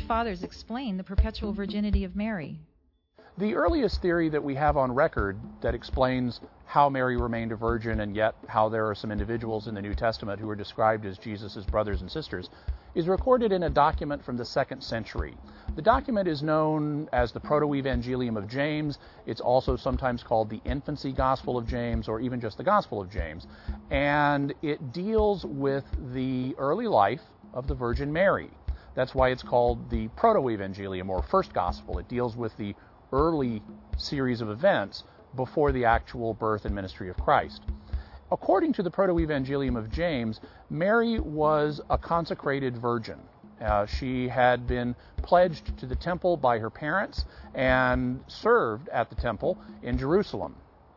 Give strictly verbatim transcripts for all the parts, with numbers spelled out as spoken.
fathers explain the perpetual virginity of Mary? The earliest theory that we have on record that explains how Mary remained a virgin and yet how there are some individuals in the New Testament who are described as Jesus' brothers and sisters is recorded in a document from the second century. The document is known as the Proto-Evangelium of James. It's also sometimes called the Infancy Gospel of James or even just the Gospel of James. And it deals with the early life of the Virgin Mary. That's why it's called the Proto-Evangelium or First Gospel. It deals with the early series of events before the actual birth and ministry of Christ. According to the Proto-Evangelium of James, Mary was a consecrated virgin. Uh, she had been pledged to the temple by her parents and served at the temple in Jerusalem.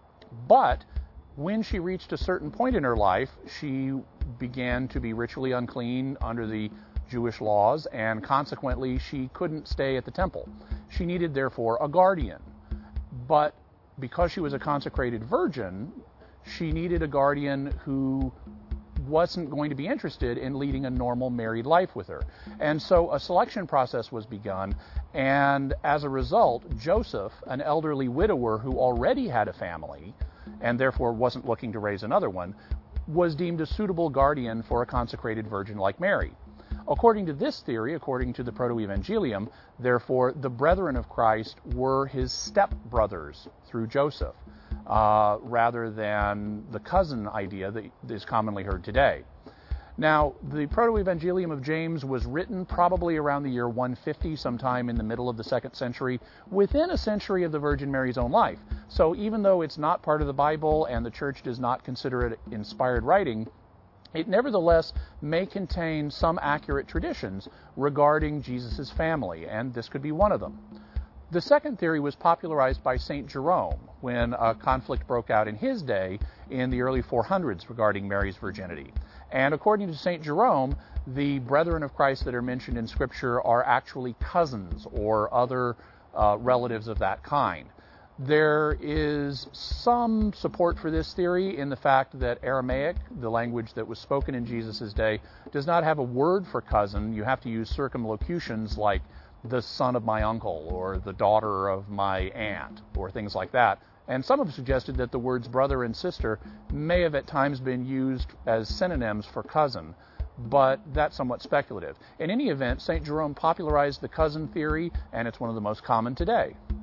But when she reached a certain point in her life, she began to be ritually unclean under the Jewish laws, and consequently she couldn't stay at the temple. She needed, therefore, a guardian. But because she was a consecrated virgin, she needed a guardian who wasn't going to be interested in leading a normal married life with her. And so a selection process was begun, and as a result, Joseph, an elderly widower who already had a family, and therefore wasn't looking to raise another one, was deemed a suitable guardian for a consecrated virgin like Mary. According to this theory, according to the Proto-Evangelium, therefore, the brethren of Christ were his step-brothers through Joseph, uh, rather than the cousin idea that is commonly heard today. Now, the Proto-Evangelium of James was written probably around the year one fifty, sometime in the middle of the second century, within a century of the Virgin Mary's own life. So even though it's not part of the Bible and the Church does not consider it inspired writing, it nevertheless may contain some accurate traditions regarding Jesus' family, and this could be one of them. The second theory was popularized by Saint Jerome when a conflict broke out in his day in the early four hundreds regarding Mary's virginity. And according to Saint Jerome, the brethren of Christ that are mentioned in Scripture are actually cousins or other uh, relatives of that kind. There is some support for this theory in the fact that Aramaic, the language that was spoken in Jesus' day, does not have a word for cousin. You have to use circumlocutions like the son of my uncle or the daughter of my aunt or things like that. And some have suggested that the words brother and sister may have at times been used as synonyms for cousin, but that's somewhat speculative. In any event, Saint Jerome popularized the cousin theory, and it's one of the most common today.